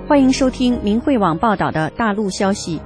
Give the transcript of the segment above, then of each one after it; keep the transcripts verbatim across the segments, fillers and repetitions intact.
欢迎收听明慧网报道的大陆消息。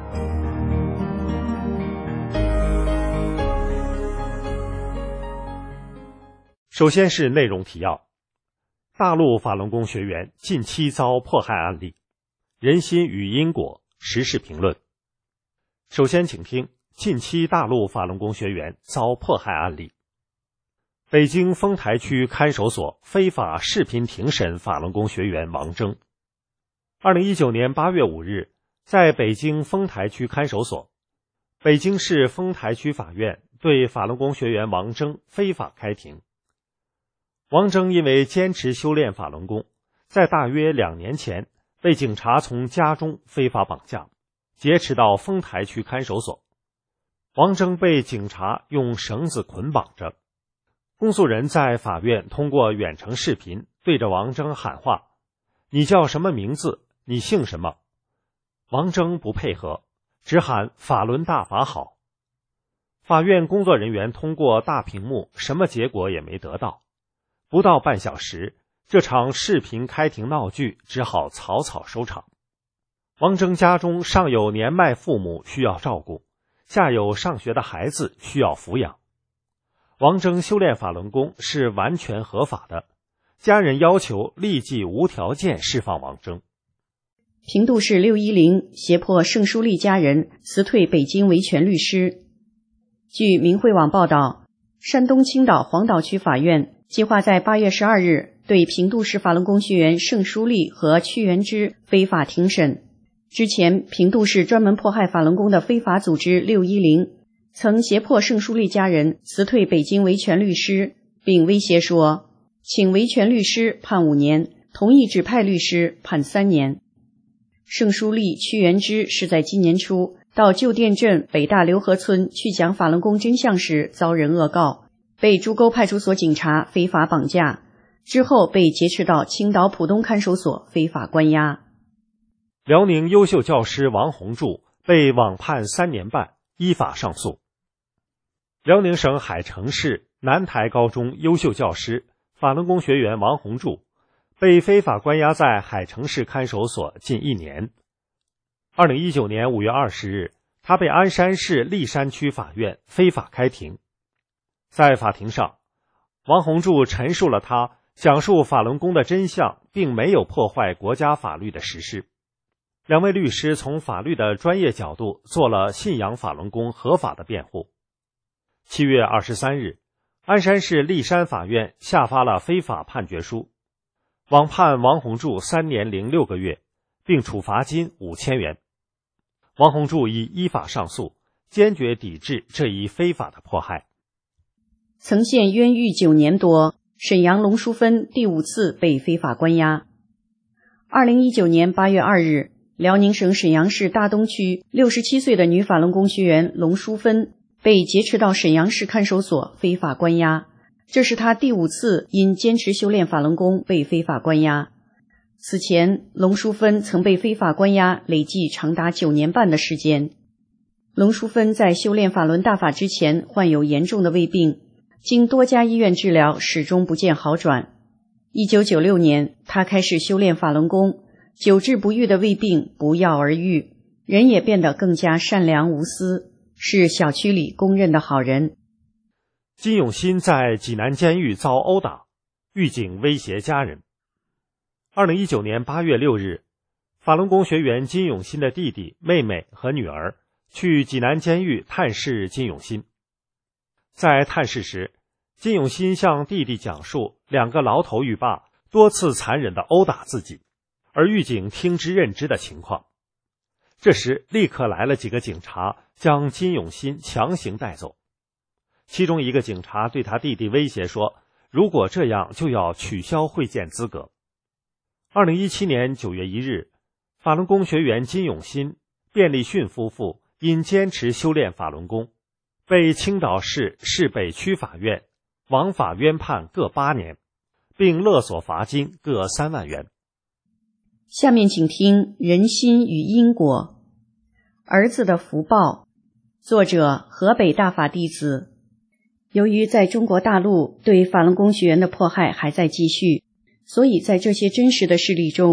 首先是内容提要。大陆法轮功学员近期遭迫害案例，人心与因果，时事评论。首先请听近期大陆法轮功学员遭迫害案例。北京丰台区看守所非法视频庭审法轮功学员王征。二零一九年八月五日，在北京丰台区看守所，北京市丰台区法院对法轮功学员王征非法开庭。王征因为坚持修炼法轮功，在大约两年前被警察从家中非法绑架，劫持到丰台区看守所。王征被警察用绳子捆绑着。公诉人在法院通过远程视频对着王征喊话：“你叫什么名字？你姓什么？”王征不配合，只喊法轮大法好。法院工作人员通过大屏幕，什么结果也没得到。不到半小时，这场视频开庭闹剧只好草草收场。王征家中上有年迈父母需要照顾，下有上学的孩子需要抚养。王征修炼法轮功是完全合法的，家人要求立即无条件释放王征。 平度市六一零胁迫盛书立家人辞退北京维权律师。据明慧网报道，山东青岛黄岛区法院计划在八月十二日对平度市法轮功学员盛书立和屈元之非法庭审。之前，平度市专门迫害法轮功的非法组织六一零曾胁迫盛书立家人辞退北京维权律师，并威胁说，请维权律师判五年，同意指派律师判三年。盛书立、屈元之是在今年初到旧店镇北大刘河村去讲法轮功真相时遭人恶告，被朱沟派出所警察非法绑架，之后被劫持到青岛浦东看守所非法关押。 辽宁优秀教师王洪柱被网判三年半，依法上诉。辽宁省海城市南台高中优秀教师法轮功学员王洪柱被非法关押在海城市看守所近一年。二零一九年五月二十日，他被鞍山市砾山区法院非法开庭。在法庭上，王洪柱陈述了他讲述法轮功的真相并没有破坏国家法律的实施。两位律师从法律的专业角度做了信仰法轮功合法的辩护。七月二十三日，鞍山市砾山法院下发了非法判决书，网判王洪柱三年零六个月，并处罚金五千元。王洪柱已依法上诉，坚决抵制这一非法的迫害。 曾陷冤狱九年多，沈阳龙淑芬第五次被非法关押。二零一九年八月二日，辽宁省沈阳市大东区六十七岁的女法轮功学员龙淑芬被劫持到沈阳市看守所非法关押，这是她第五次因坚持修炼法轮功被非法关押。此前，龙淑芬曾被非法关押累计长达九年半的时间。龙淑芬在修炼法轮大法之前患有严重的胃病，经多家医院治疗始终不见好转。一九九六年，她开始修炼法轮功，久治不愈的胃病不药而愈，人也变得更加善良无私，是小区里公认的好人。 金永新在济南监狱遭殴打，狱警威胁家人。二零一九年八月六日，法轮功学员金永新的弟弟、妹妹和女儿去济南监狱探视金永新。在探视时，金永新向弟弟讲述两个牢头狱霸多次残忍地殴打自己，而狱警听之任之的情况。这时立刻来了几个警察，将金永新强行带走。其中一个警察对他弟弟威胁说，如果这样就要取消会见资格。二零一七年九月一日，法轮功学员金永新、卞立训夫妇因坚持修炼法轮功，被青岛市市北区法院枉法冤判各八年，并勒索罚金各三万元。 下面请听人心与因果。儿子的福报，作者河北大法弟子。由于在中国大陆对法轮功学员的迫害还在继续，所以在这些真实的事例中，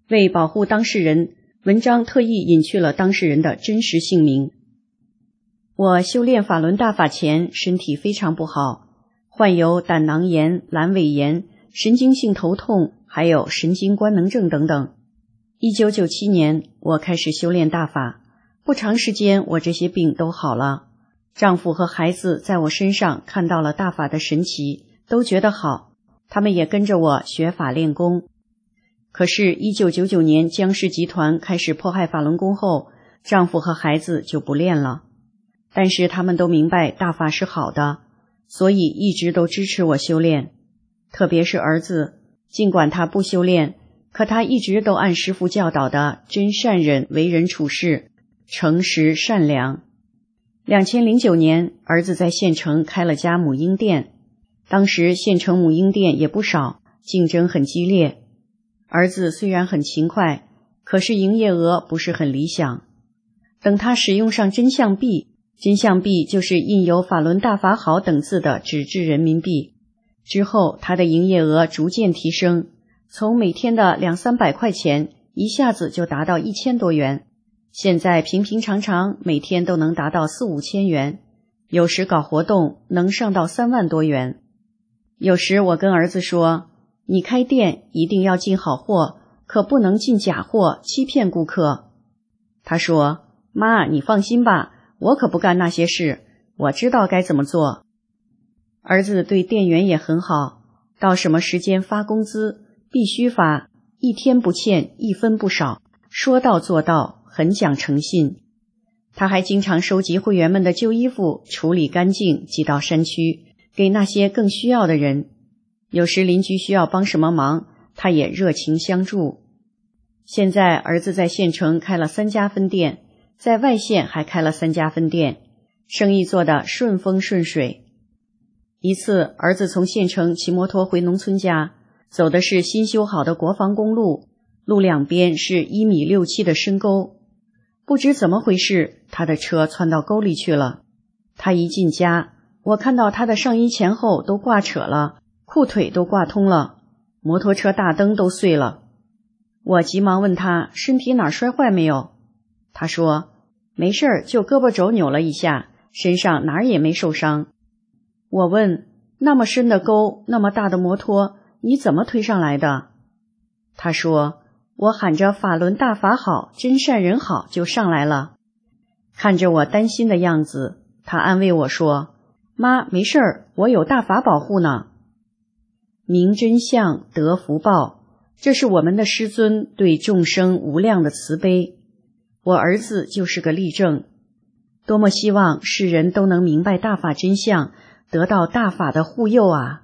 为保护当事人，文章特意隐去了当事人的真实姓名。我修炼法轮大法前，身体非常不好，患有胆囊炎、阑尾炎、神经性头痛，还有神经官能症等等。一九九七年，我开始修炼大法，不长时间我这些病都好了。丈夫和孩子在我身上看到了大法的神奇，都觉得好，他们也跟着我学法练功。可是一九九九年江氏集团开始迫害法轮功后，丈夫和孩子就不练了。但是他们都明白大法是好的，所以一直都支持我修炼。特别是儿子，尽管他不修炼，可他一直都按师父教导的真善忍为人处事，诚实善良。两千零九年，儿子在县城开了家母婴店，当时县城母婴店也不少，竞争很激烈。儿子虽然很勤快，可是营业额不是很理想。等他使用上真相币，真相币就是印有法轮大法好等字的纸质人民币，之后他的营业额逐渐提升，从每天的两三百块钱一下子就达到一千多元，现在平平常常每天都能达到四五千元，有时搞活动能上到三万多元。有时我跟儿子说，你开店一定要进好货，可不能进假货，欺骗顾客。他说，妈，你放心吧，我可不干那些事，我知道该怎么做。儿子对店员也很好，到什么时间发工资必须发，一天不欠，一分不少，说到做到，很讲诚信。他还经常收集会员们的旧衣服，处理干净，寄到山区，给那些更需要的人。有时邻居需要帮什么忙，他也热情相助。现在儿子在县城开了三家分店，在外县还开了三家分店，生意做得顺风顺水。一次，儿子从县城骑摩托回农村家，走的是新修好的国防公路，路两边是一米六七的深沟。不知怎么回事，他的车窜到沟里去了。他一进家，我看到他的上衣前后都挂扯了，裤腿都挂通了，摩托车大灯都碎了。我急忙问他身体哪儿摔坏没有，他说没事儿，就胳膊肘扭了一下，身上哪儿也没受伤。我问，那么深的沟，那么大的摩托，你怎么推上来的？他说，我喊着法轮大法好，真善人好就上来了。看着我担心的样子，他安慰我说，妈，没事儿，我有大法保护呢。明真相得福报，这是我们的师尊对众生无量的慈悲。我儿子就是个例证，多么希望世人都能明白大法真相，得到大法的护佑啊！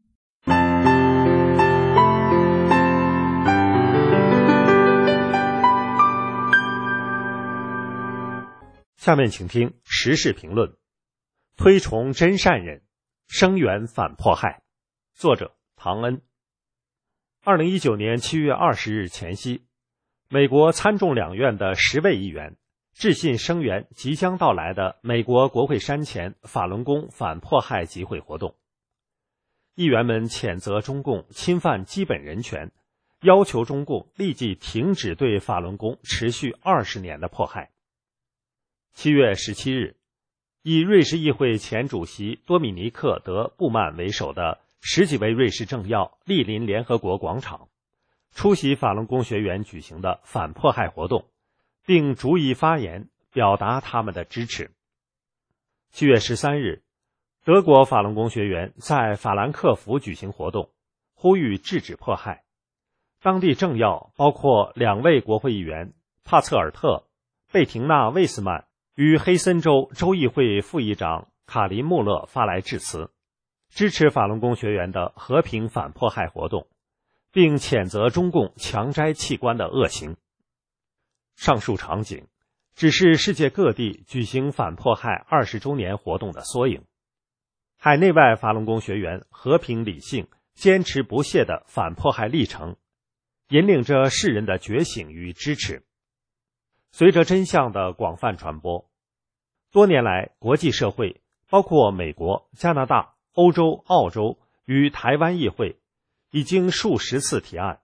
下面请听时事评论：推崇真善忍，声援反迫害。作者唐恩。二零一九年七月二十日前夕，美国参众两院的十位议员致信声援即将到来的美国国会山前法轮功反迫害集会活动。议员们谴责中共侵犯基本人权，要求中共立即停止对法轮功持续二十年的迫害。七月十七日，以瑞士议会前主席多米尼克·德布曼为首的十几位瑞士政要莅临联合国广场，出席法轮功学员举行的反迫害活动，并逐一发言表达他们的支持。七月十三日，德国法轮功学员在法兰克福举行活动，呼吁制止迫害。当地政要包括两位国会议员帕策尔特、贝廷纳·魏斯曼与黑森州州议会副议长卡林·穆勒发来致辞，支持法轮功学员的和平反迫害活动，并谴责中共强摘器官的恶行。上述场景只是世界各地举行反迫害二十周年活动的缩影。海内外法轮功学员和平理性、坚持不懈的反迫害历程，引领着世人的觉醒与支持。随着真相的广泛传播，多年来国际社会包括美国、加拿大、欧洲、澳洲与台湾议会已经数十次提案，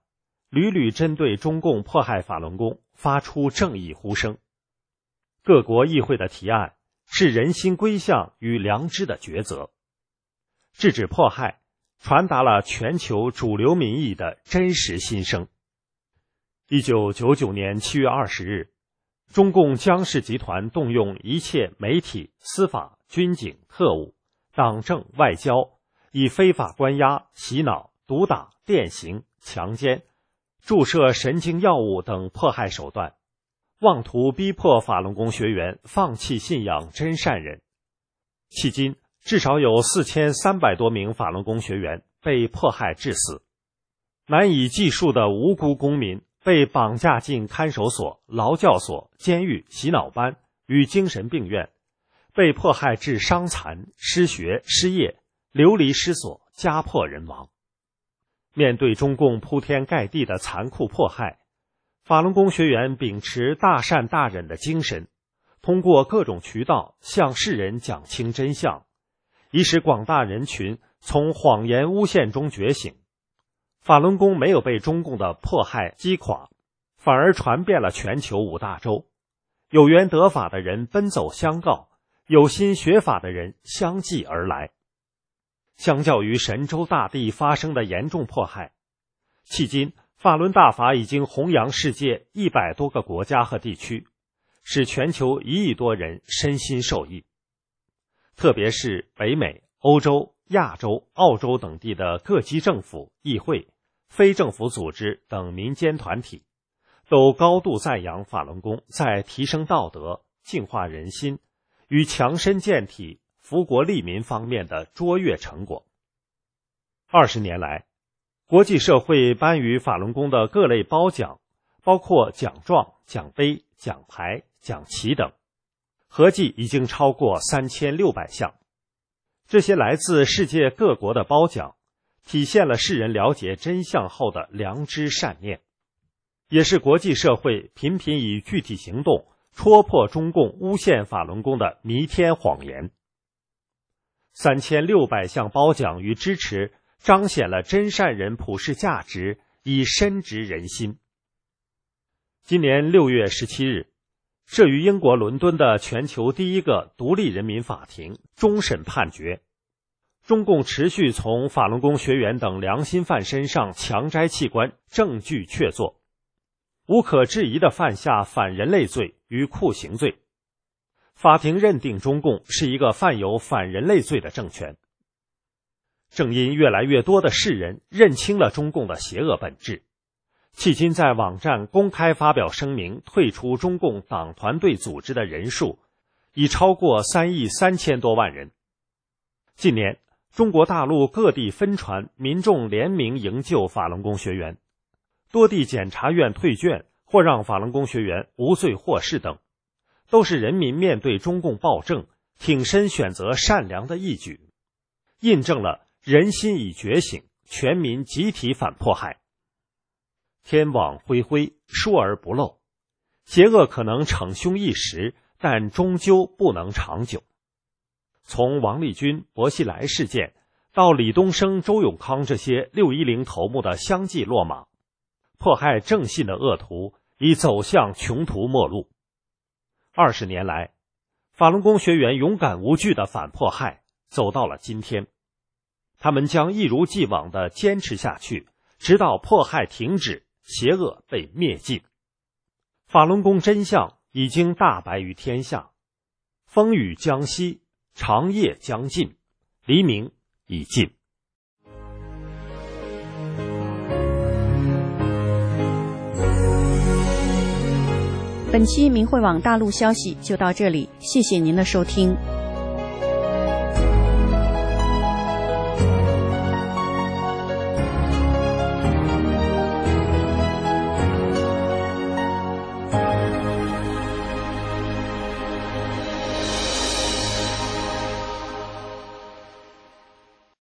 屡屡针对中共迫害法轮功发出正义呼声。各国议会的提案是人心归向与良知的抉择，制止迫害传达了全球主流民意的真实心声。一九九九年七月二十日，中共江氏集团动用一切媒体、司法、军警、特务、党政、外交，以非法关押、洗脑、毒打、电刑、强奸、注射神经药物等迫害手段，妄图逼迫法轮功学员放弃信仰真善人。迄今，至少有四千三百多名法轮功学员被迫害致死，难以计数的无辜公民被绑架进看守所、劳教所、监狱、洗脑班与精神病院，被迫害致伤残、失学、失业、流离失所、家破人亡。面对中共铺天盖地的残酷迫害，法轮功学员秉持大善大忍的精神，通过各种渠道向世人讲清真相，以使广大人群从谎言诬陷中觉醒。法轮功没有被中共的迫害击垮，反而传遍了全球五大洲。有缘得法的人奔走相告，有心学法的人相继而来。相较于神州大地发生的严重迫害，迄今法轮大法已经弘扬世界一百多个国家和地区，使全球一亿多人身心受益。特别是北美、欧洲、亚洲、澳洲等地的各级政府、议会、非政府组织等民间团体，都高度赞扬法轮功在提升道德、净化人心与强身健体、福国利民方面的卓越成果。二十年来，国际社会颁予法轮功的各类褒奖，包括奖状、奖杯、奖牌、奖旗等，合计已经超过三千六百项。这些来自世界各国的褒奖，体现了世人了解真相后的良知善念，也是国际社会频频以具体行动戳破中共诬陷法轮功的弥天谎言。三千六百项褒奖与支持，彰显了真善人普世价值，以深植人心。今年六月十七日，设于英国伦敦的全球第一个独立人民法庭终审判决，中共持续从法轮功学员等良心犯身上强摘器官，证据确凿，无可置疑地犯下反人类罪与酷刑罪。法庭认定中共是一个犯有反人类罪的政权。正因越来越多的世人认清了中共的邪恶本质，迄今在网站公开发表声明退出中共党团队组织的人数已超过三亿三千多万人。近年，中国大陆各地分传民众联名营救法轮功学员，多地检察院退卷或让法轮功学员无罪获释等，都是人民面对中共暴政挺身选择善良的义举，印证了人心已觉醒，全民集体反迫害。天网恢恢，疏而不漏，邪恶可能逞凶一时，但终究不能长久。从王立军、薄熙来事件到李东生、周永康这些六一零头目的相继落马，迫害正信的恶徒已走向穷途末路。二十年来，法轮功学员勇敢无惧的反迫害走到了今天，他们将一如既往地坚持下去，直到迫害停止，邪恶被灭尽。法轮功真相已经大白于天下，风雨将息，长夜将尽，黎明已尽。 本期明慧网大陆消息就到这里，谢谢您的收听。